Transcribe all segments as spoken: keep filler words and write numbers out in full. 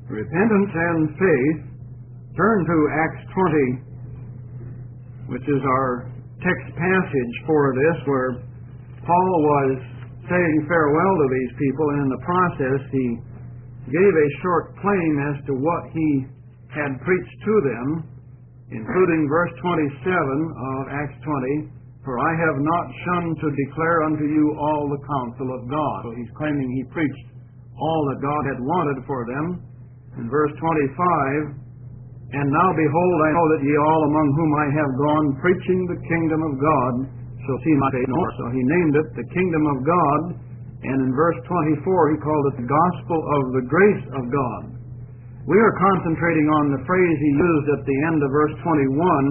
repentance and faith, turn to Acts twenty, which is our text passage for this, where Paul was saying farewell to these people, and in the process he gave a short claim as to what he had preached to them, including verse twenty-seven of Acts twenty, "For I have not shunned to declare unto you all the counsel of God." So he's claiming he preached all that God had wanted for them. In verse twenty-five, "And now behold, I know that ye all among whom I have gone preaching the kingdom of God shall see my faith no more." So he named it the kingdom of God, and in verse twenty-four he called it the gospel of the grace of God. We are concentrating on the phrase he used at the end of verse twenty-one.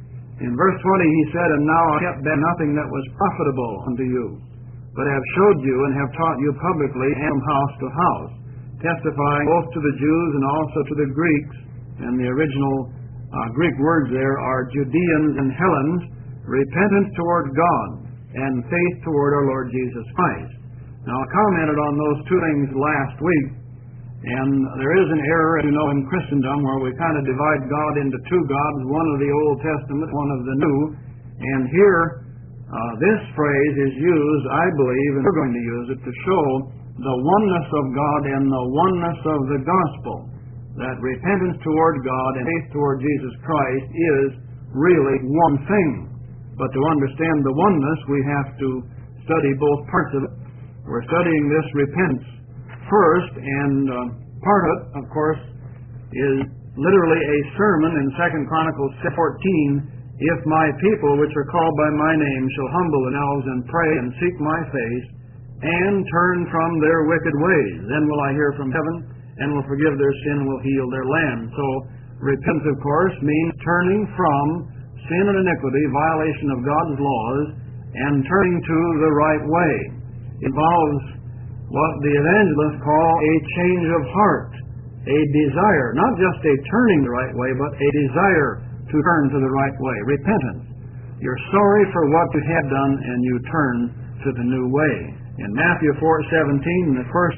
In verse twenty he said, "And now I kept back nothing that was profitable unto you, but have showed you and have taught you publicly and from house to house, testifying both to the Jews and also to the Greeks." And the original uh, Greek words there are Judeans and Hellenes, repentance toward God and faith toward our Lord Jesus Christ. Now, I commented on those two things last week, and there is an error, as you know, in Christendom where we kind of divide God into two gods, one of the Old Testament, one of the New. And here, uh, this phrase is used, I believe, and we're going to use it to show the oneness of God and the oneness of the gospel. That repentance toward God and faith toward Jesus Christ is really one thing. But to understand the oneness, we have to study both parts of it. We're studying this repentance first, and uh, part of it, of course, is literally a sermon in Second Chronicles fourteen. "If my people, which are called by my name, shall humble themselves and pray and seek my face, and turn from their wicked ways, then will I hear from heaven, and will forgive their sin and will heal their land." So repentance, of course, means turning from sin and iniquity, violation of God's laws, and turning to the right way. It involves what the evangelists call a change of heart, a desire, not just a turning the right way, but a desire to turn to the right way. Repentance. You're sorry for what you had done and you turn to the new way. In Matthew four seventeen, the first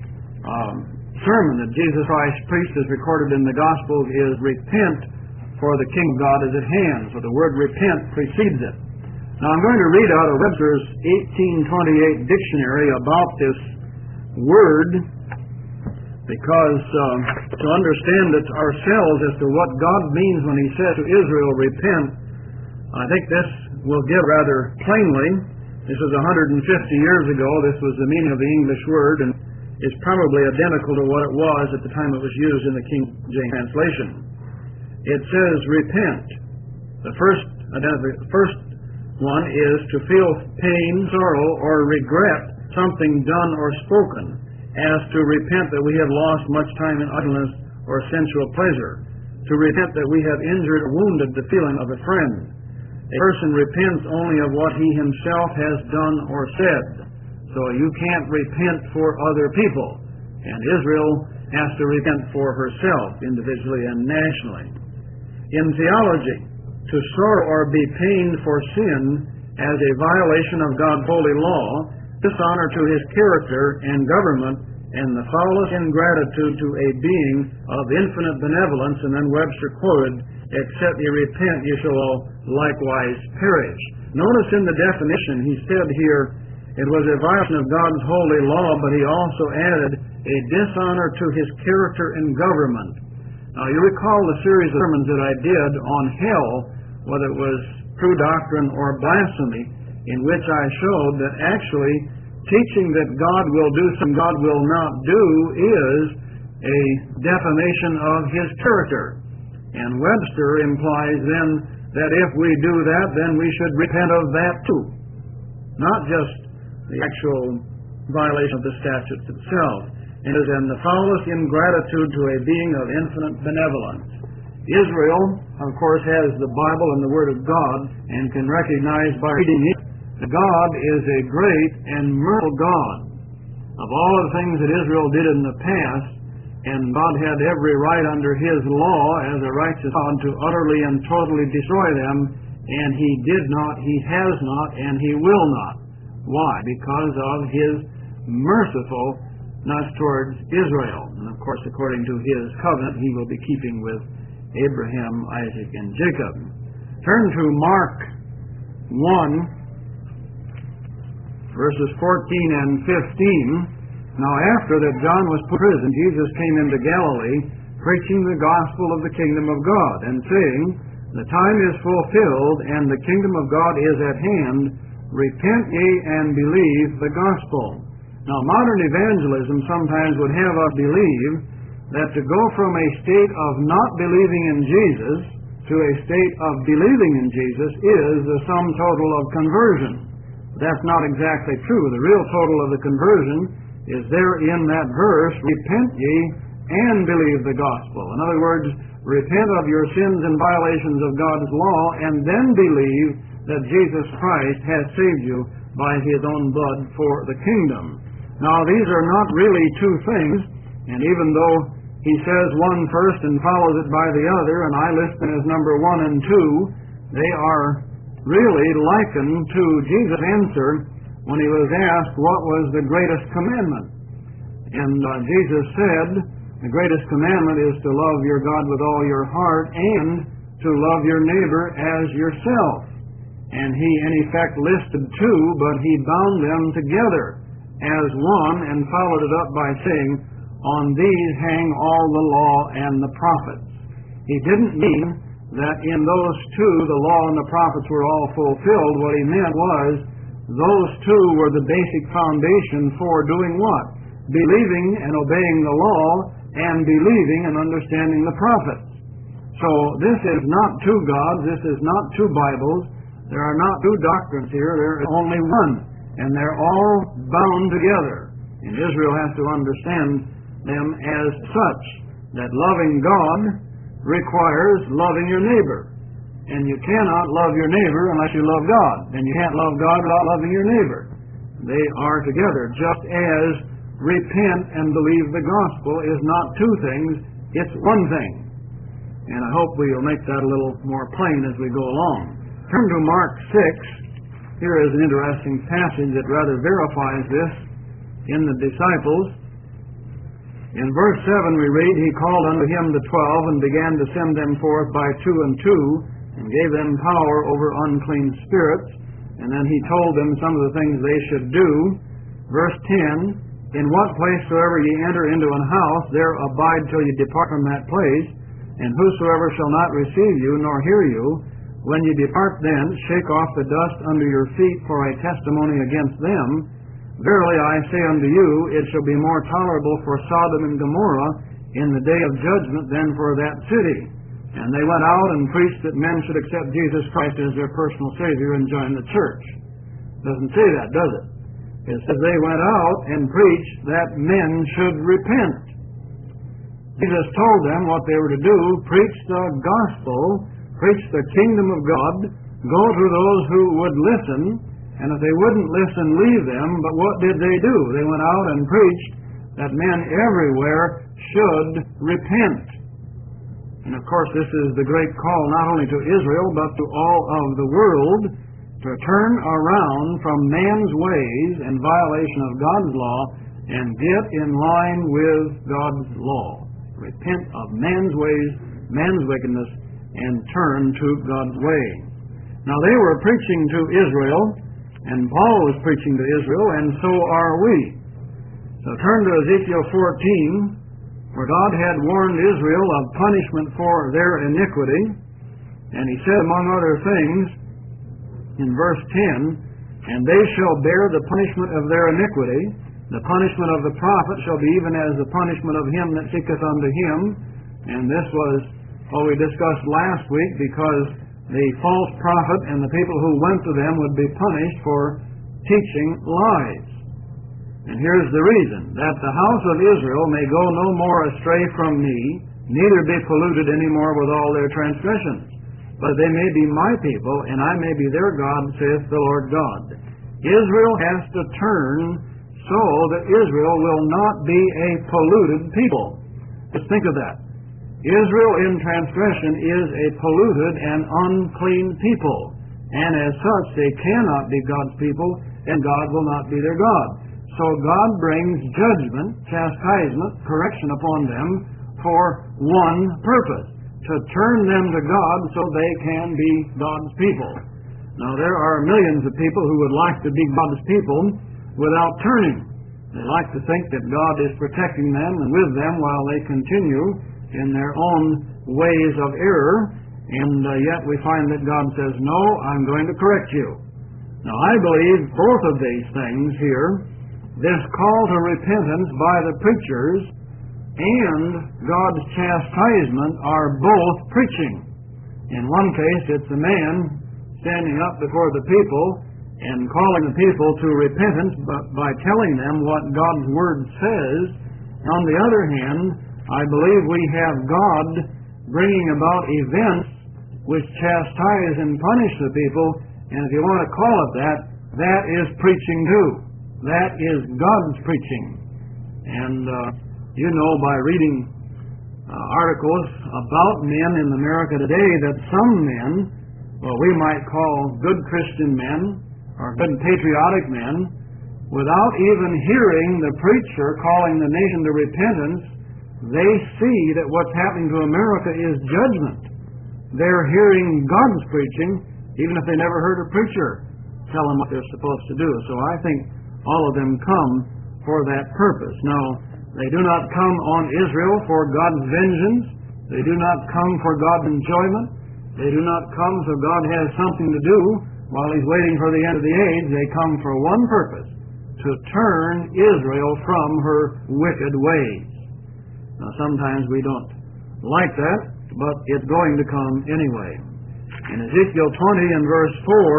um, sermon that Jesus Christ preached as recorded in the Gospels is "Repent, for the King of God is at hand." So the word repent precedes it. Now I'm going to read out of Webster's eighteen twenty-eight dictionary about this word, because uh, to understand it ourselves as to what God means when He says to Israel, "Repent," I think this will give rather plainly. This was one hundred fifty years ago. This was the meaning of the English word, and is probably identical to what it was at the time it was used in the King James translation. It says, "Repent." The first, the first one is to feel pain, sorrow, or regret something done or spoken, as to repent that we have lost much time in idleness or sensual pleasure, to repent that we have injured or wounded the feeling of a friend. A person repents only of what he himself has done or said. So you can't repent for other people. And Israel has to repent for herself, individually and nationally. In theology, to sorrow or be pained for sin as a violation of God's holy law, dishonor to His character and government, and the foulest ingratitude to a being of infinite benevolence. And then Webster quoted, "Except ye repent, ye shall all likewise perish." Notice in the definition, he said here, it was a violation of God's holy law, but he also added a dishonor to His character and government. Now, you recall the series of sermons that I did on hell, whether it was true doctrine or blasphemy, in which I showed that actually teaching that God will do something God will not do is a defamation of His character. And Webster implies then that if we do that, then we should repent of that too. Not just the actual violation of the statutes itself. And is in the foulest ingratitude to a being of infinite benevolence. Israel, of course, has the Bible and the Word of God and can recognize by reading it that God is a great and merciful God. Of all the things that Israel did in the past, and God had every right under His law as a righteous God to utterly and totally destroy them, and He did not, He has not, and He will not. Why? Because of His merciful not towards Israel. And of course, according to his covenant, he will be keeping with Abraham, Isaac, and Jacob. Turn to Mark one, verses fourteen and fifteen. Now after that John was put in prison, Jesus came into Galilee, preaching the gospel of the kingdom of God, and saying, The time is fulfilled, and the kingdom of God is at hand. Repent ye and believe the gospel. Now modern evangelism sometimes would have us believe that to go from a state of not believing in Jesus to a state of believing in Jesus is the sum total of conversion. That's not exactly true. The real total of the conversion is there in that verse, repent ye and believe the gospel. In other words, repent of your sins and violations of God's law and then believe that Jesus Christ has saved you by his own blood for the kingdom. Now these are not really two things, and even though he says one first and follows it by the other, and I list them as number one and two, they are really likened to Jesus' answer when he was asked what was the greatest commandment. And uh, Jesus said, the greatest commandment is to love your God with all your heart and to love your neighbor as yourself. And he in effect listed two, but he bound them together as one and followed it up by saying, on these hang all the law and the prophets. He didn't mean that in those two the law and the prophets were all fulfilled. What he meant was those two were the basic foundation for doing what? Believing and obeying the law and believing and understanding the prophets. So this is not two gods, this is not two Bibles, there are not two doctrines here, there is only one, and they're all bound together. And Israel has to understand them as such, that loving God requires loving your neighbor. And you cannot love your neighbor unless you love God. And you can't love God without loving your neighbor. They are together, just as repent and believe the gospel is not two things, it's one thing. And I hope we'll make that a little more plain as we go along. Turn to Mark six. Here is an interesting passage that rather verifies this in the disciples. In verse seven we read, He called unto him the twelve, and began to send them forth by two and two, and gave them power over unclean spirits. And then He told them some of the things they should do. Verse ten, In what place soever ye enter into an house, there abide till ye depart from that place. And whosoever shall not receive you, nor hear you, when ye depart then, shake off the dust under your feet for a testimony against them. Verily I say unto you, it shall be more tolerable for Sodom and Gomorrah in the day of judgment than for that city. And they went out and preached that men should accept Jesus Christ as their personal Savior and join the church. Doesn't say that, does it? It says they went out and preached that men should repent. Jesus told them what they were to do, preach the gospel, preach the kingdom of God, go to those who would listen, and if they wouldn't listen, leave them. But what did they do? They went out and preached that men everywhere should repent. And of course this is the great call not only to Israel, but to all of the world, to turn around from man's ways and violation of God's law and get in line with God's law. Repent of man's ways, man's wickedness, and turn to God's way. Now they were preaching to Israel, and Paul was preaching to Israel, and so are we. So turn to Ezekiel fourteen, where God had warned Israel of punishment for their iniquity. And He said, among other things, in verse ten, And they shall bear the punishment of their iniquity. The punishment of the prophet shall be even as the punishment of him that seeketh unto him. And this was what we discussed last week, because the false prophet and the people who went to them would be punished for teaching lies. And here's the reason, that the house of Israel may go no more astray from me, neither be polluted any more with all their transgressions. But they may be my people, and I may be their God, saith the Lord God. Israel has to turn so that Israel will not be a polluted people. Just think of that. Israel in transgression is a polluted and unclean people, and as such they cannot be God's people, and God will not be their God. So God brings judgment, chastisement, correction upon them for one purpose, to turn them to God so they can be God's people. Now, there are millions of people who would like to be God's people without turning. They like to think that God is protecting them and with them while they continue in their own ways of error, and uh, yet we find that God says, no, I'm going to correct you. Now, I believe both of these things here, this call to repentance by the preachers and God's chastisement, are both preaching. In one case, it's a man standing up before the people and calling the people to repentance by telling them what God's Word says. On the other hand, I believe we have God bringing about events which chastise and punish the people, and if you want to call it that, that is preaching too. That is God's preaching. And uh, you know by reading uh, articles about men in America today that some men, well, we might call good Christian men or good patriotic men, without even hearing the preacher calling the nation to repentance, they see that what's happening to America is judgment. They're hearing God's preaching, even if they never heard a preacher tell them what they're supposed to do. So I think all of them come for that purpose. Now, they do not come on Israel for God's vengeance. They do not come for God's enjoyment. They do not come so God has something to do while He's waiting for the end of the age. They come for one purpose, to turn Israel from her wicked ways. Now, sometimes we don't like that, but it's going to come anyway. In Ezekiel twenty and verse four,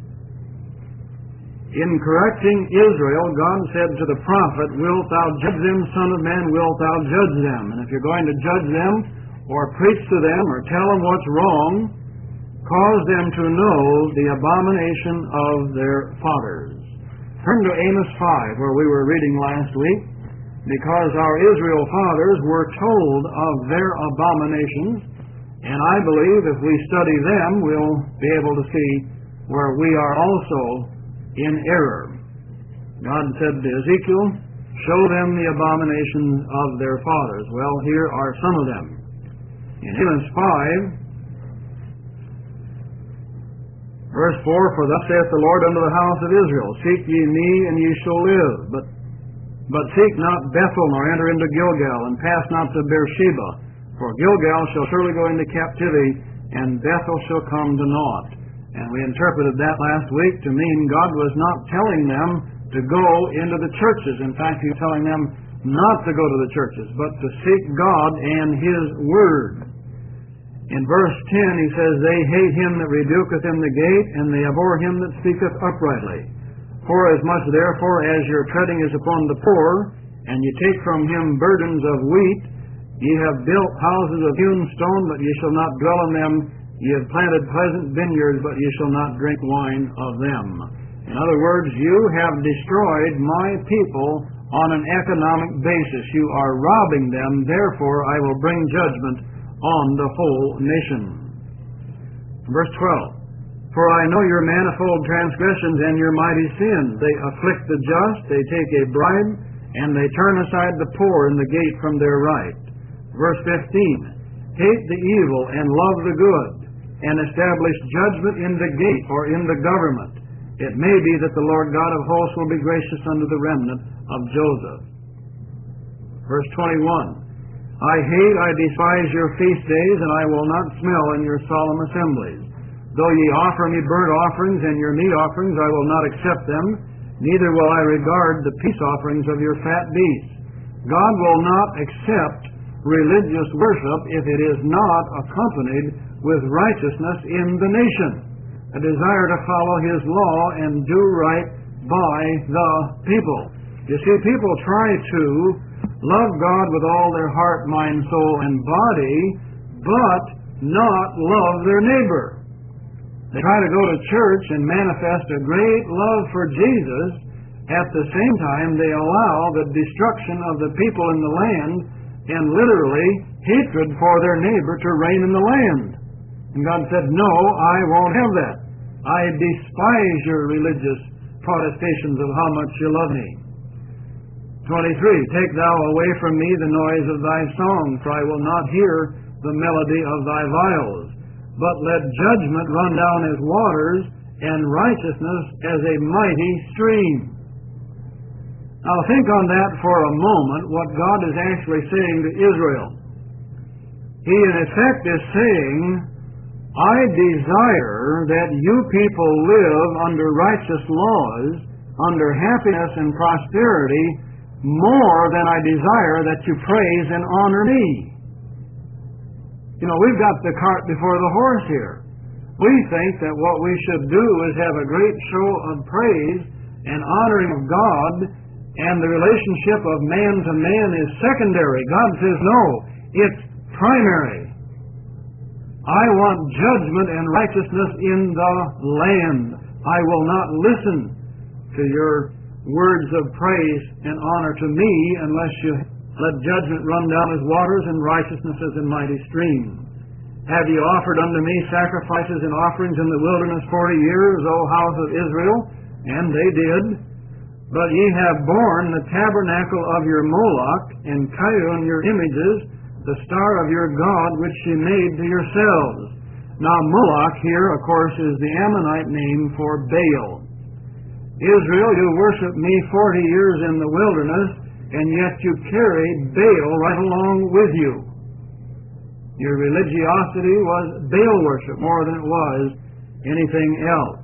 in correcting Israel, God said to the prophet, wilt thou judge them, son of man, wilt thou judge them? And if you're going to judge them, or preach to them, or tell them what's wrong, cause them to know the abomination of their fathers. Turn to Amos five, where we were reading last week, because our Israel fathers were told of their abominations, and I believe if we study them, we'll be able to see where we are also in error. God said to Ezekiel, show them the abominations of their fathers. Well, here are some of them. In Amos five, verse four, for thus saith the Lord unto the house of Israel, seek ye me, and ye shall live. But, but seek not Bethel, nor enter into Gilgal, and pass not to Beersheba. For Gilgal shall surely go into captivity, and Bethel shall come to naught. And we interpreted that last week to mean God was not telling them to go into the churches. In fact, He was telling them not to go to the churches, but to seek God and His Word. In verse ten, he says, they hate him that rebuketh in the gate, and they abhor him that speaketh uprightly. Forasmuch therefore as your treading is upon the poor, and ye take from him burdens of wheat, ye have built houses of hewn stone, but ye shall not dwell in them. Ye have planted pleasant vineyards, but ye shall not drink wine of them. In other words, you have destroyed my people on an economic basis. You are robbing them, therefore I will bring judgment on the whole nation. Verse twelve, for I know your manifold transgressions and your mighty sins. They afflict the just, they take a bribe, and they turn aside the poor in the gate from their right. Verse fifteen, hate the evil and love the good, and establish judgment in the gate or in the government. It may be that the Lord God of hosts will be gracious unto the remnant of Joseph. Verse twenty-one, I hate, I despise your feast days, and I will not smell in your solemn assemblies. Though ye offer me burnt offerings and your meat offerings, I will not accept them, neither will I regard the peace offerings of your fat beasts. God will not accept religious worship if it is not accompanied with righteousness in the nation, a desire to follow His law and do right by the people. You see, people try to love God with all their heart, mind, soul, and body, but not love their neighbor. They try to go to church and manifest a great love for Jesus. At the same time, they allow the destruction of the people in the land and literally hatred for their neighbor to reign in the land. And God said, no, I won't have that. I despise your religious protestations of how much you love me. twenty-three, take thou away from me the noise of thy song, for I will not hear the melody of thy viols. But let judgment run down as waters, and righteousness as a mighty stream. Now think on that for a moment, what God is actually saying to Israel. He in effect is saying, I desire that you people live under righteous laws, under happiness and prosperity, more than I desire that you praise and honor me. You know, we've got the cart before the horse here. We think that what we should do is have a great show of praise and honoring of God, and the relationship of man to man is secondary. God says, no, it's primary. I want judgment and righteousness in the land. I will not listen to your words of praise and honor to me unless you let judgment run down as waters and righteousness as a mighty stream. Have you offered unto me sacrifices and offerings in the wilderness forty years, O house of Israel? And they did. But ye have borne the tabernacle of your Moloch, and Chiun your images, the star of your God which ye made to yourselves. Now Moloch here, of course, is the Ammonite name for Baal. Israel, you worship me forty years in the wilderness, and yet you carried Baal right along with you. Your religiosity was Baal worship more than it was anything else.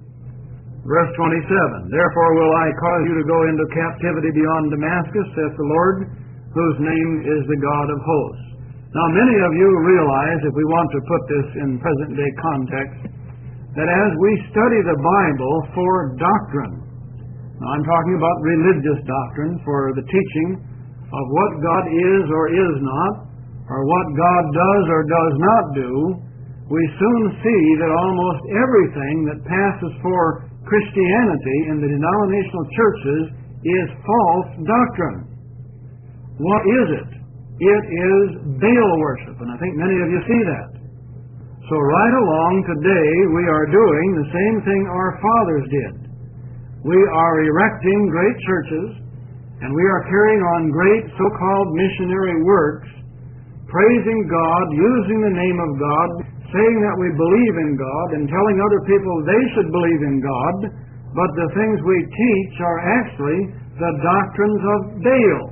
Verse twenty-seven, therefore will I cause you to go into captivity beyond Damascus, saith the Lord, whose name is the God of hosts. Now many of you realize, if we want to put this in present-day context, that as we study the Bible for doctrine, now I'm talking about religious doctrine, for the teaching of what God is or is not, or what God does or does not do, we soon see that almost everything that passes for Christianity in the denominational churches is false doctrine. What is it? It is Baal worship, and I think many of you see that. So right along today we are doing the same thing our fathers did. We are erecting great churches, and we are carrying on great so-called missionary works, praising God, using the name of God, saying that we believe in God, and telling other people they should believe in God, but the things we teach are actually the doctrines of Baal.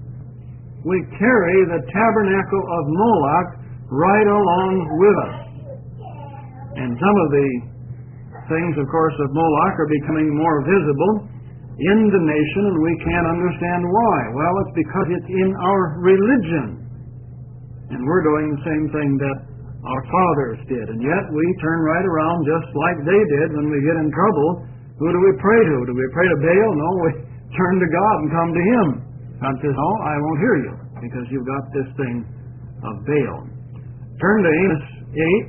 We carry the tabernacle of Moloch right along with us. And some of the things, of course, of Moloch are becoming more visible in the nation, and we can't understand why. Well, it's because it's in our religion. And we're doing the same thing that our fathers did. And yet we turn right around just like they did when we get in trouble. Who do we pray to? Do we pray to Baal? No, we turn to God and come to Him. God says, no, I won't hear you, because you've got this thing of Baal. Turn to Amos eight.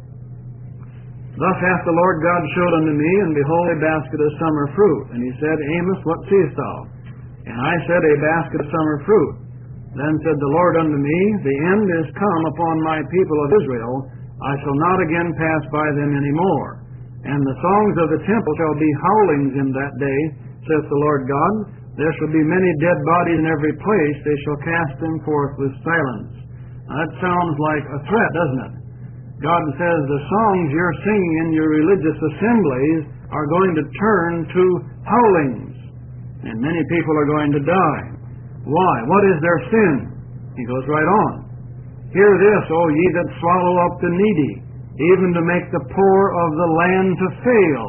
Thus hath the Lord God showed unto me, and behold, a basket of summer fruit. And he said, Amos, what seest thou? And I said, a basket of summer fruit. Then said the Lord unto me, the end is come upon my people of Israel. I shall not again pass by them any more. And the songs of the temple shall be howlings in that day, saith the Lord God. There shall be many dead bodies in every place. They shall cast them forth with silence. Now, that sounds like a threat, doesn't it? God says the songs you're singing in your religious assemblies are going to turn to howlings, and many people are going to die. Why? What is their sin? He goes right on. Hear this, O ye that swallow up the needy, even to make the poor of the land to fail.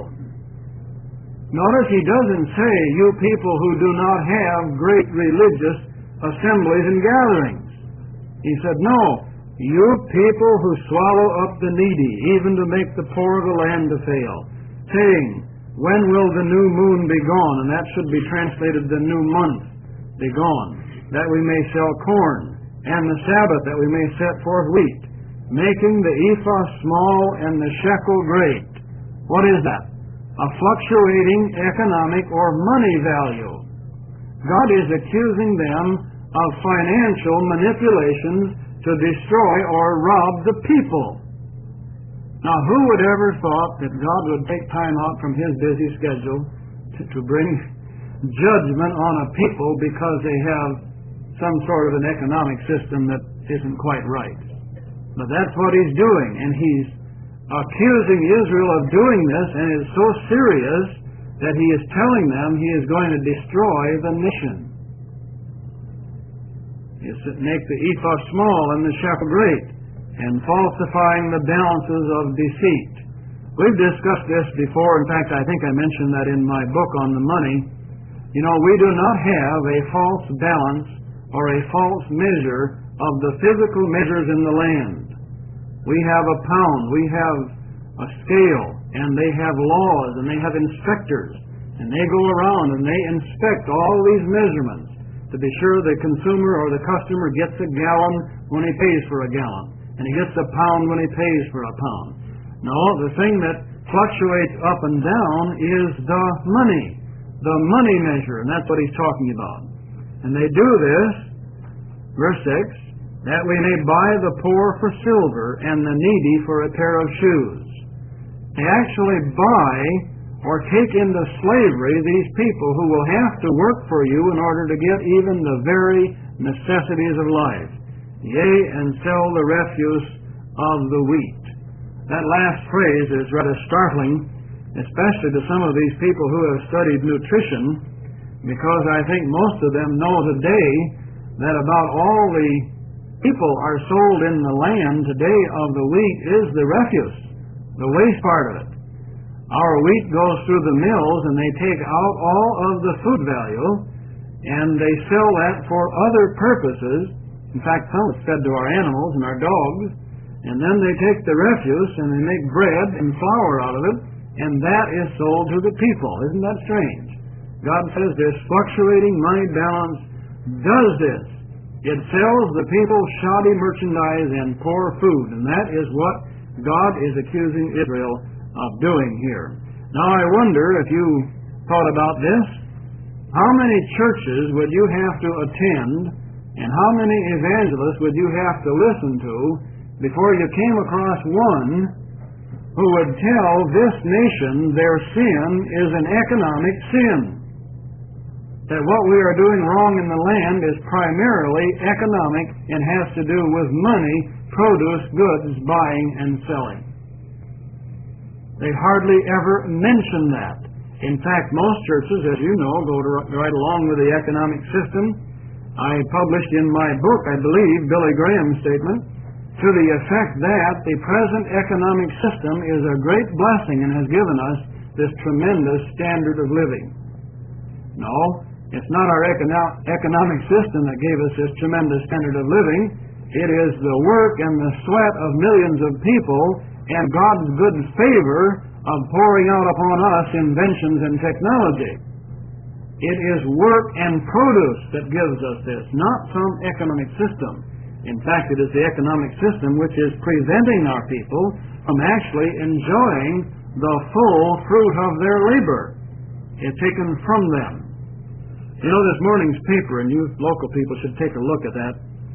Notice he doesn't say, you people who do not have great religious assemblies and gatherings. He said, no, you people who swallow up the needy, even to make the poor of the land to fail, saying, when will the new moon be gone? And that should be translated the new month be gone, that we may sell corn, and the Sabbath that we may set forth wheat, making the ephah small and the shekel great. What is that? A fluctuating economic or money value. God is accusing them of financial manipulations to destroy or rob the people. Now, who would ever thought that God would take time out from His busy schedule to, to bring judgment on a people because they have some sort of an economic system that isn't quite right. But that's what he's doing, and he's accusing Israel of doing this, and it's so serious that he is telling them he is going to destroy the nation. He's to make the ephah small and the shekel great, and falsifying the balances of deceit. We've discussed this before. In fact, I think I mentioned that in my book on the money. You know, we do not have a false balance or a false measure of the physical measures in the land. We have a pound, we have a scale, and they have laws, and they have inspectors, and they go around and they inspect all these measurements to be sure the consumer or the customer gets a gallon when he pays for a gallon, and he gets a pound when he pays for a pound. No, the thing that fluctuates up and down is the money, the money measure, and that's what he's talking about. And they do this, verse six, that we may buy the poor for silver and the needy for a pair of shoes. They actually buy or take into slavery these people who will have to work for you in order to get even the very necessities of life. Yea, and sell the refuse of the wheat. That last phrase is rather startling, especially to some of these people who have studied nutrition, because I think most of them know today that about all the people are sold in the land today of the wheat is the refuse, the waste part of it. Our wheat goes through the mills and they take out all of the food value and they sell that for other purposes. In fact, some is fed to our animals and our dogs, and then they take the refuse and they make bread and flour out of it, and that is sold to the people. Isn't that strange? God says this fluctuating money balance does this. It sells the people shoddy merchandise and poor food, and that is what God is accusing Israel of doing here. Now I wonder if you thought about this. How many churches would you have to attend, and how many evangelists would you have to listen to before you came across one who would tell this nation their sin is an economic sin? That what we are doing wrong in the land is primarily economic and has to do with money, produce, goods, buying and selling. They hardly ever mention that. In fact, most churches, as you know, go to, right along with the economic system. I published in my book, I believe, Billy Graham's statement, to the effect that the present economic system is a great blessing and has given us this tremendous standard of living. No, it's not our econo- economic system that gave us this tremendous standard of living. It is the work and the sweat of millions of people and God's good favor of pouring out upon us inventions and technology. It is work and produce that gives us this, not some economic system. In fact, it is the economic system which is preventing our people from actually enjoying the full fruit of their labor. It's taken from them. You know, this morning's paper, and you local people should take a look at that.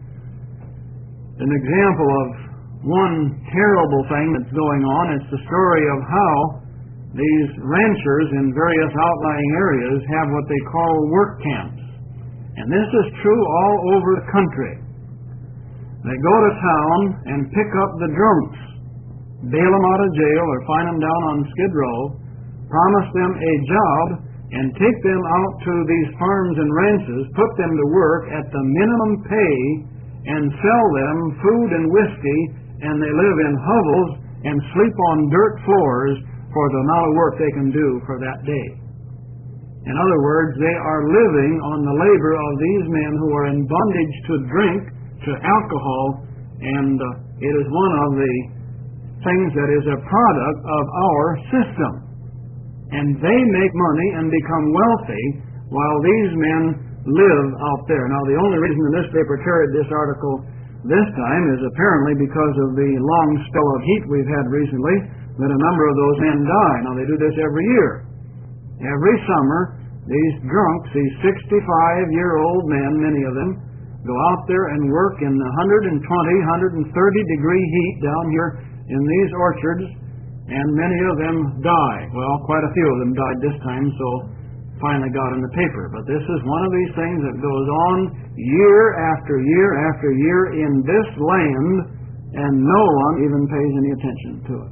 An example of one terrible thing that's going on, it's the story of how these ranchers in various outlying areas have what they call work camps. And this is true all over the country. They go to town and pick up the drunks, bail them out of jail or find them down on Skid Row, promise them a job, and take them out to these farms and ranches, put them to work at the minimum pay, and sell them food and whiskey, and they live in hovels and sleep on dirt floors for the amount of work they can do for that day. In other words, they are living on the labor of these men who are in bondage to drink, to alcohol, and uh, it is one of the things that is a product of our system. And they make money and become wealthy while these men live out there. Now, the only reason the newspaper carried this article this time is apparently because of the long spell of heat we've had recently, that a number of those men die. Now, they do this every year. Every summer, these drunks, these sixty-five-year-old men, many of them, go out there and work in the one twenty, one thirty degree heat down here in these orchards, and many of them die. Well, quite a few of them died this time, so finally got in the paper. But this is one of these things that goes on year after year after year in this land, and no one even pays any attention to it.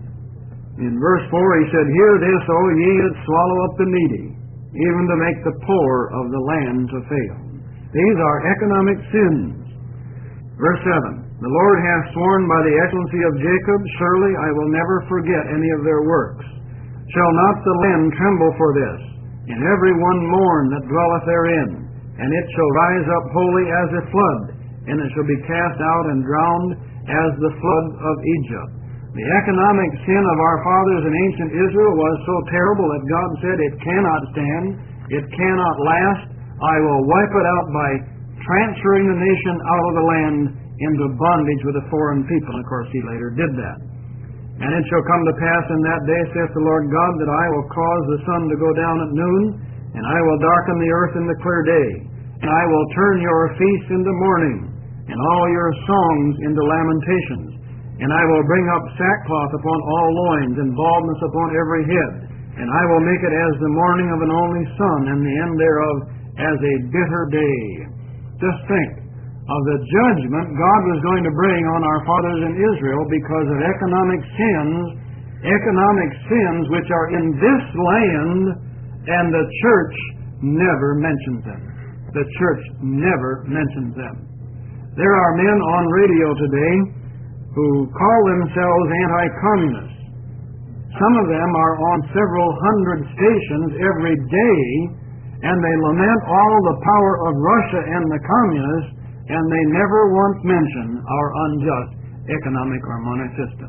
In verse four he said, "Hear this, O ye that swallow up the needy, even to make the poor of the land to fail." These are economic sins. Verse seven, "The Lord hath sworn by the excellency of Jacob, surely I will never forget any of their works. Shall not the land tremble for this, and every one mourn that dwelleth therein? And it shall rise up wholly as a flood, and it shall be cast out and drowned as the flood of Egypt." The economic sin of our fathers in ancient Israel was so terrible that God said, "It cannot stand, it cannot last. I will wipe it out by transferring the nation out of the land into bondage with a foreign people." Of course, he later did that. "And it shall come to pass in that day, saith the Lord God, that I will cause the sun to go down at noon, and I will darken the earth in the clear day. And I will turn your feasts into mourning, and all your songs into lamentations. And I will bring up sackcloth upon all loins, and baldness upon every head. And I will make it as the mourning of an only son, and the end thereof as a bitter day." Just think of the judgment God was going to bring on our fathers in Israel because of economic sins, economic sins which are in this land, and the church never mentions them. The church never mentions them. There are men on radio today who call themselves anti-communists. Some of them are on several hundred stations every day, and they lament all the power of Russia and the communists, and they never once mention our unjust economic or money system.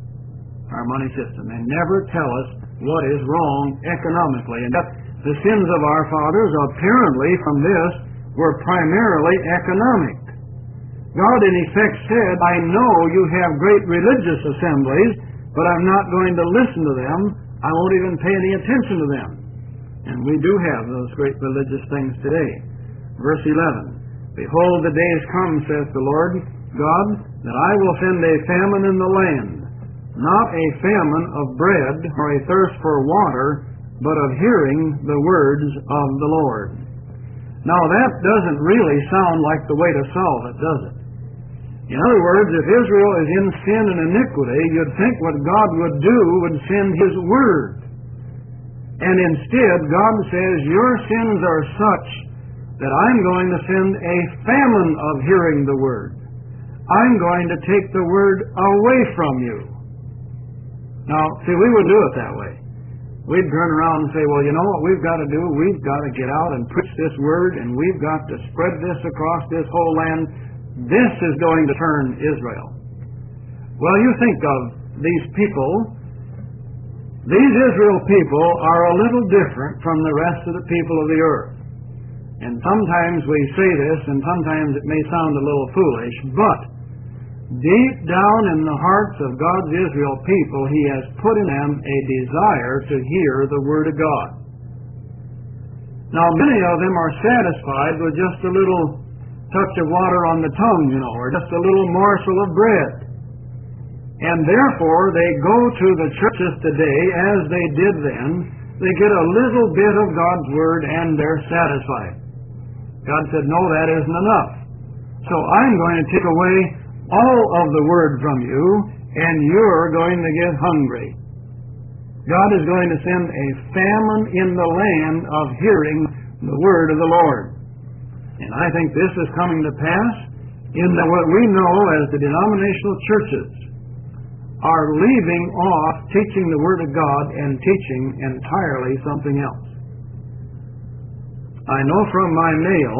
Our money system. They never tell us what is wrong economically. And the sins of our fathers, apparently from this, were primarily economic. God in effect said, "I know you have great religious assemblies, but I'm not going to listen to them. I won't even pay any attention to them." And we do have those great religious things today. Verse eleven, "Behold, the days come, saith the Lord God, that I will send a famine in the land, not a famine of bread or a thirst for water, but of hearing the words of the Lord." Now that doesn't really sound like the way to solve it, does it? In other words, if Israel is in sin and iniquity, you'd think what God would do would send His Word. And instead, God says, "Your sins are such that I'm going to send a famine of hearing the Word. I'm going to take the Word away from you." Now, see, we would do it that way. We'd turn around and say, "Well, you know what we've got to do? We've got to get out and preach this Word, and we've got to spread this across this whole land. This is going to turn Israel." Well, you think of these people. These Israel people are a little different from the rest of the people of the earth. And sometimes we say this, and sometimes it may sound a little foolish, but deep down in the hearts of God's Israel people, He has put in them a desire to hear the Word of God. Now, many of them are satisfied with just a little touch of water on the tongue, you know, or just a little morsel of bread. And therefore, they go to the churches today, as they did then. They get a little bit of God's Word, and they're satisfied. God said, "No, that isn't enough. So I'm going to take away all of the Word from you, and you're going to get hungry." God is going to send a famine in the land of hearing the Word of the Lord. And I think this is coming to pass in that what we know as the denominational churches are leaving off teaching the Word of God and teaching entirely something else. I know from my mail,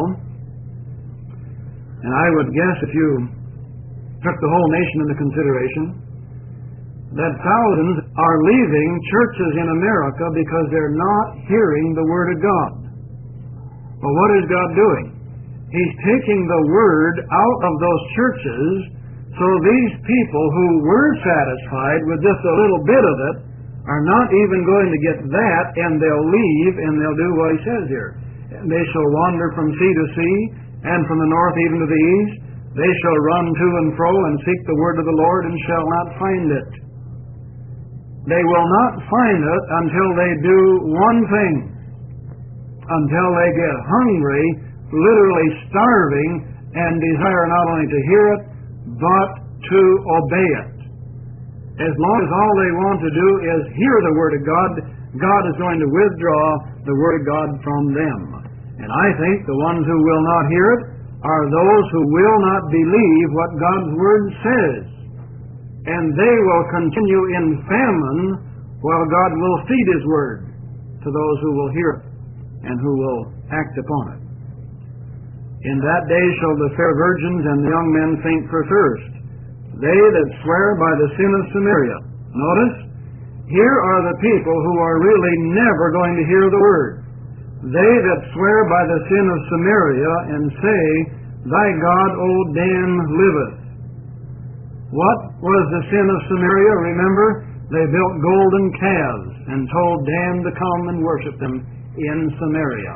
and I would guess if you took the whole nation into consideration, that thousands are leaving churches in America because they're not hearing the Word of God. Well, what is God doing? He's taking the Word out of those churches, so these people who were satisfied with just a little bit of it are not even going to get that, and they'll leave, and they'll do what He says here. They shall wander from sea to sea, and from the north even to the east. They shall run to and fro and seek the word of the Lord, and shall not find it. They will not find it until they do one thing. until they get hungry, literally starving, and desire not only to hear it, but to obey it. As long as all they want to do is hear the Word of God, God is going to withdraw the Word of God from them. And I think the ones who will not hear it are those who will not believe what God's Word says. And they will continue in famine while God will feed His Word to those who will hear it and who will act upon it. In that day shall the fair virgins and the young men faint for thirst, they that swear by the sin of Samaria. Notice, here are the people who are really never going to hear the Word. They that swear by the sin of Samaria and say, Thy God, O Dan, liveth. What was the sin of Samaria? Remember, they built golden calves and told Dan to come and worship them in Samaria.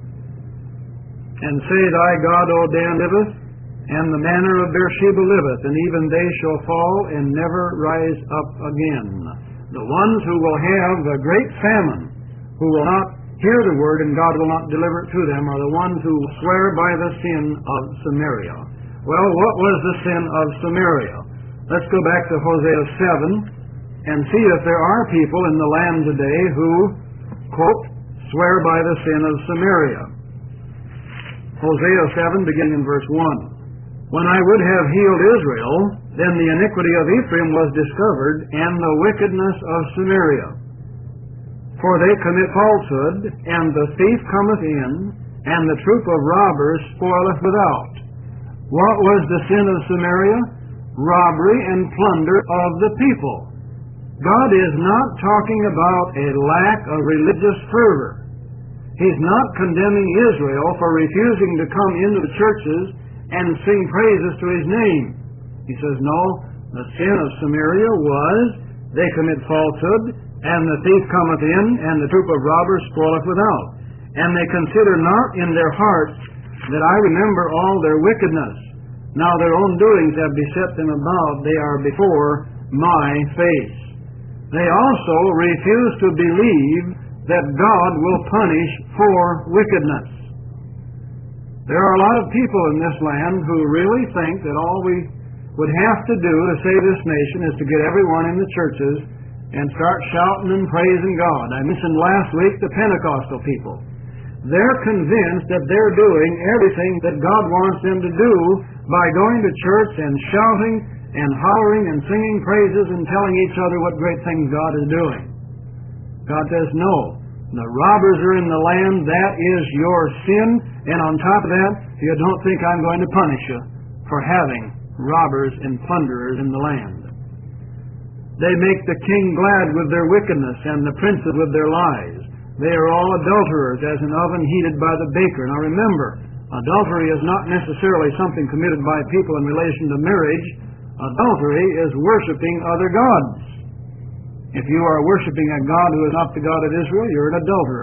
And say, Thy God, O Dan, liveth, and the manor of Beersheba liveth, and even they shall fall and never rise up again. The ones who will have the great famine, who will not hear the Word and God will not deliver it to them, are the ones who swear by the sin of Samaria. Well, what was the sin of Samaria? Let's go back to Hosea seven and see if there are people in the land today who, quote, swear by the sin of Samaria. Hosea seven, beginning in verse one. When I would have healed Israel, then the iniquity of Ephraim was discovered, and the wickedness of Samaria. For they commit falsehood, and the thief cometh in, and the troop of robbers spoileth without. What was the sin of Samaria? Robbery and plunder of the people. God is not talking about a lack of religious fervor. He's not condemning Israel for refusing to come into the churches and sing praises to His name. He says, no, the sin of Samaria was they commit falsehood, and the thief cometh in, and the troop of robbers spoileth without. And they consider not in their hearts that I remember all their wickedness. Now their own doings have beset them about, they are before my face. They also refuse to believe that God will punish for wickedness. There are a lot of people in this land who really think that all we would have to do to save this nation is to get everyone in the churches and start shouting and praising God. I mentioned last week the Pentecostal people. They're convinced that they're doing everything that God wants them to do by going to church and shouting and hollering and singing praises and telling each other what great things God is doing. God says, no. The robbers are in the land. That is your sin. And on top of that, you don't think I'm going to punish you for having robbers and plunderers in the land. They make the king glad with their wickedness and the princes with their lies. They are all adulterers, as an oven heated by the baker. Now remember, adultery is not necessarily something committed by people in relation to marriage. Adultery is worshiping other gods. If you are worshiping a God who is not the God of Israel, you're an adulterer.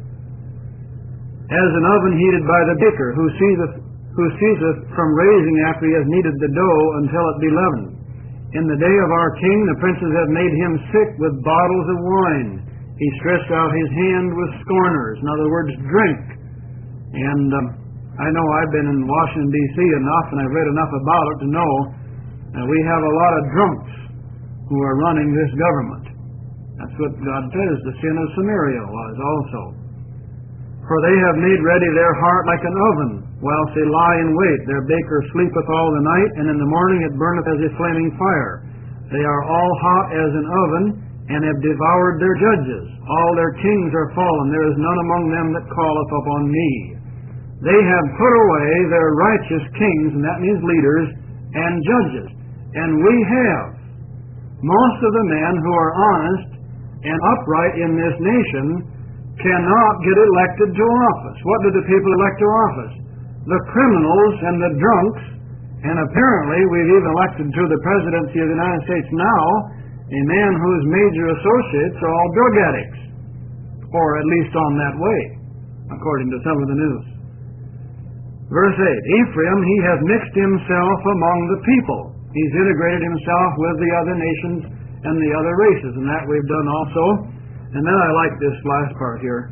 As an oven heated by the baker, who seetheth, who ceaseth from raising after he has kneaded the dough until it be leavened. In the day of our king, the princes have made him sick with bottles of wine. He stretched out his hand with scorners. In other words, drink. And um, I know I've been in Washington, D C enough, and I've read enough about it to know that we have a lot of drunks who are running this government. That's what God says the sin of Samaria was also. For they have made ready their heart like an oven, whilst they lie in wait. Their baker sleepeth all the night, and in the morning it burneth as a flaming fire. They are all hot as an oven, and have devoured their judges. All their kings are fallen. There is none among them that calleth upon me. They have put away their righteous kings, and that means leaders, and judges. And we have. Most of the men who are honest and upright in this nation cannot get elected to office. What do the people elect to office? The criminals and the drunks, and apparently we've even elected to the presidency of the United States now a man whose major associates are all drug addicts, or at least on that way, according to some of the news. Verse eight, Ephraim, he has mixed himself among the people. He's integrated himself with the other nations and the other races, and that we've done also. And then I like this last part here.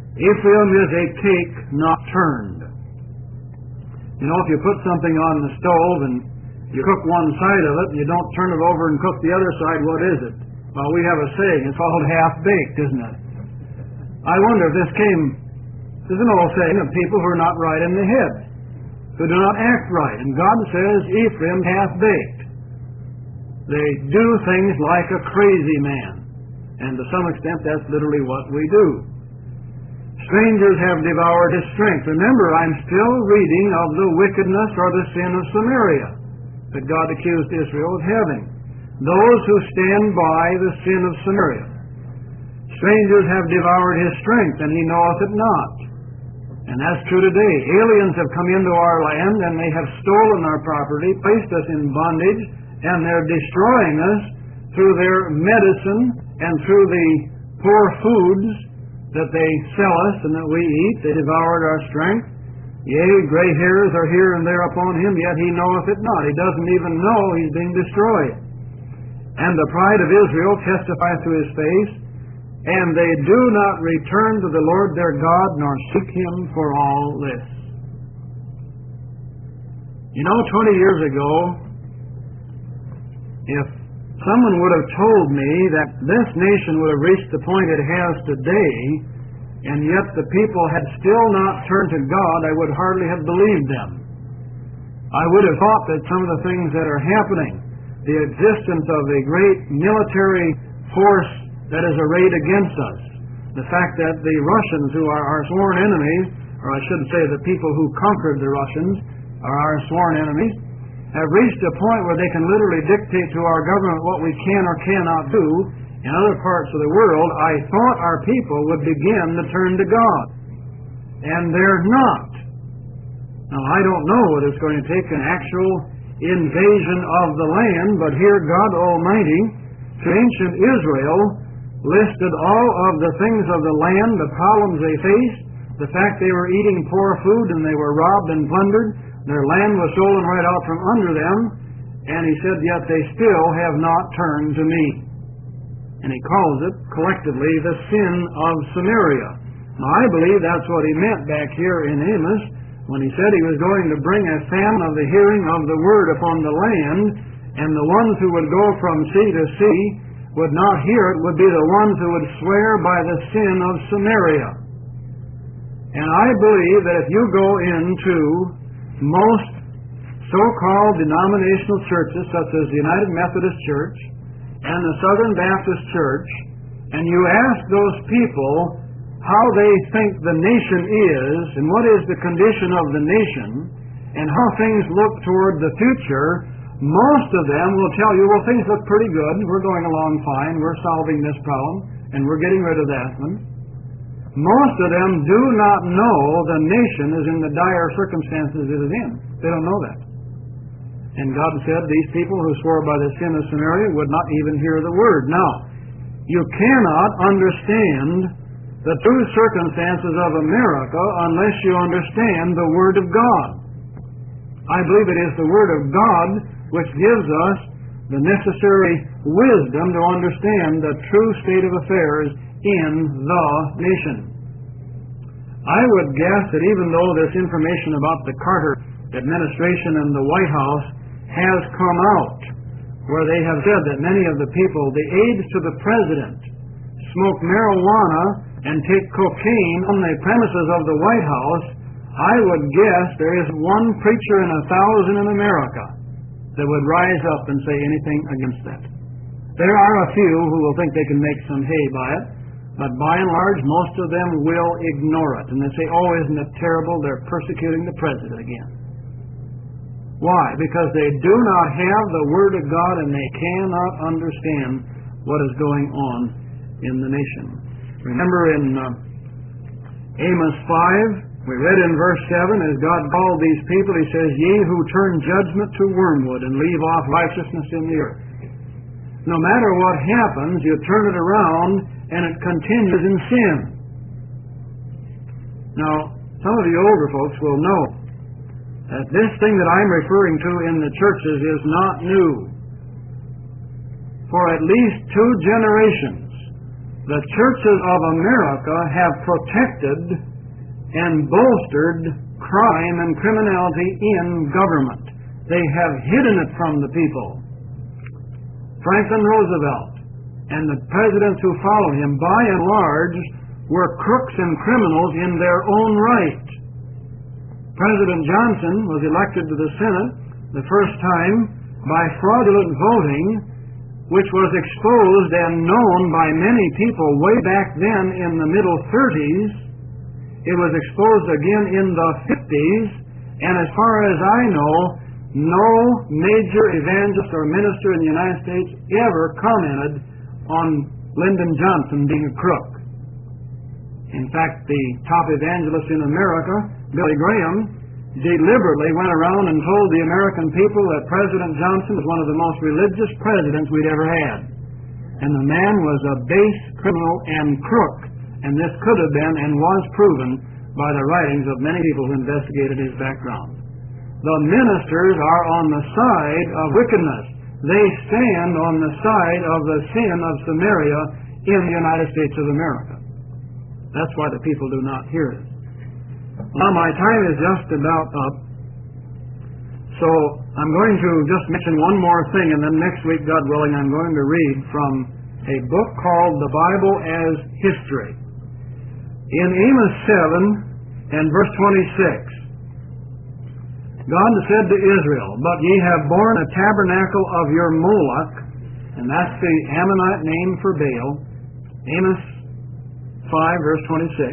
Ephraim is a cake not turned. You know, if you put something on the stove and you cook one side of it, and you don't turn it over and cook the other side, what is it? Well, we have a saying, it's called half-baked, isn't it? I wonder if this came, this is an old saying of people who are not right in the head, who do not act right. And God says, Ephraim half-baked. They do things like a crazy man. And to some extent, that's literally what we do. Strangers have devoured his strength. Remember, I'm still reading of the wickedness or the sin of Samaria that God accused Israel of having. Those who stand by the sin of Samaria. Strangers have devoured his strength, and he knoweth it not. And that's true today. Aliens have come into our land, and they have stolen our property, placed us in bondage, and they're destroying us through their medicine and through the poor foods that they sell us and that we eat. They devoured our strength. Yea, gray hairs are here and there upon him, yet he knoweth it not. He doesn't even know he's being destroyed. And the pride of Israel testifieth to his face, and they do not return to the Lord their God, nor seek him for all this. You know, twenty years ago, if someone would have told me that this nation would have reached the point it has today, and yet the people had still not turned to God, I would hardly have believed them. I would have thought that some of the things that are happening, the existence of a great military force that is arrayed against us, the fact that the Russians, who are our sworn enemies, or I should say the people who conquered the Russians are our sworn enemies, have reached a point where they can literally dictate to our government what we can or cannot do in other parts of the world. I thought our people would begin to turn to God. And they're not. Now, I don't know whether it's going to take an actual invasion of the land, but here God Almighty, to ancient Israel, listed all of the things of the land, the problems they faced, the fact they were eating poor food and they were robbed and plundered. Their land was stolen right out from under them, and he said, yet they still have not turned to me. And he calls it, collectively, the sin of Samaria. Now, I believe that's what he meant back here in Amos, when he said he was going to bring a famine of the hearing of the word upon the land, and the ones who would go from sea to sea would not hear it, would be the ones who would swear by the sin of Samaria. And I believe that if you go into most so-called denominational churches, such as the United Methodist Church and the Southern Baptist Church, and you ask those people how they think the nation is, and what is the condition of the nation, and how things look toward the future, most of them will tell you, well, things look pretty good, we're going along fine, we're solving this problem, and we're getting rid of that one. Most of them do not know the nation is in the dire circumstances it is in. They don't know that. And God said these people who swore by the sin of Samaria would not even hear the word. Now, you cannot understand the true circumstances of America unless you understand the Word of God. I believe it is the Word of God which gives us the necessary wisdom to understand the true state of affairs in the nation. I would guess that even though this information about the Carter administration and the White House has come out, where they have said that many of the people, the aides to the president, smoke marijuana and take cocaine on the premises of the White House, I would guess there is one preacher in a thousand in America that would rise up and say anything against that. There are a few who will think they can make some hay by it, but by and large, most of them will ignore it. And they say, oh, isn't it terrible? They're persecuting the president again. Why? Because they do not have the Word of God and they cannot understand what is going on in the nation. Remember in uh, Amos five, we read in verse seven, as God called these people, He says, ye who turn judgment to wormwood and leave off righteousness in the earth. No matter what happens, you turn it around and it continues in sin. Now, some of the older folks will know that this thing that I'm referring to in the churches is not new. For at least two generations, the churches of America have protected and bolstered crime and criminality in government. They have hidden it from the people. Franklin Roosevelt and the presidents who followed him, by and large, were crooks and criminals in their own right. President Johnson was elected to the Senate the first time by fraudulent voting, which was exposed and known by many people way back then in the middle thirties. It was exposed again in the fifties, and as far as I know, no major evangelist or minister in the United States ever commented on Lyndon Johnson being a crook. In fact, the top evangelist in America, Billy Graham, deliberately went around and told the American people that President Johnson was one of the most religious presidents we'd ever had. And the man was a base criminal and crook. And this could have been and was proven by the writings of many people who investigated his background. The ministers are on the side of wickedness. They stand on the side of the sin of Samaria in the United States of America. That's why the people do not hear it. Now, my time is just about up. So I'm going to just mention one more thing, and then next week, God willing, I'm going to read from a book called The Bible as History. In Amos seven and verse twenty-six, God said to Israel, "But ye have borne a tabernacle of your Moloch," and that's the Ammonite name for Baal. Amos five, verse twenty-six.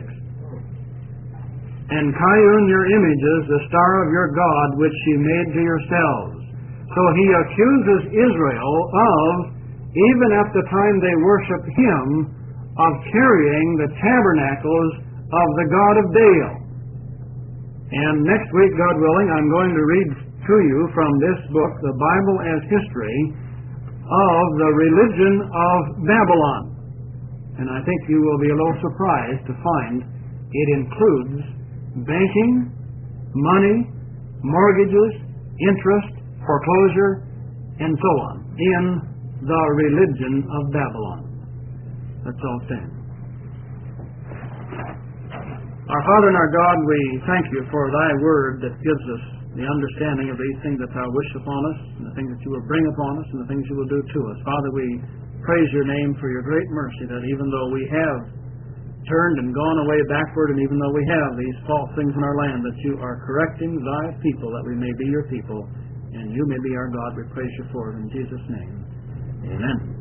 "And Kayun your images, the star of your God, which ye made to yourselves." So he accuses Israel of, even at the time they worship him, of carrying the tabernacles of the god of Baal. And next week, God willing, I'm going to read to you from this book, The Bible as History, of the religion of Babylon. And I think you will be a little surprised to find it includes banking, money, mortgages, interest, foreclosure, and so on, in the religion of Babylon. Let's all stand. Our Father and our God, we thank you for thy word that gives us the understanding of these things that thou wish upon us, and the things that you will bring upon us, and the things you will do to us. Father, we praise your name for your great mercy, that even though we have turned and gone away backward, and even though we have these false things in our land, that you are correcting thy people, that we may be your people, and you may be our God. We praise you for it in Jesus' name. Amen.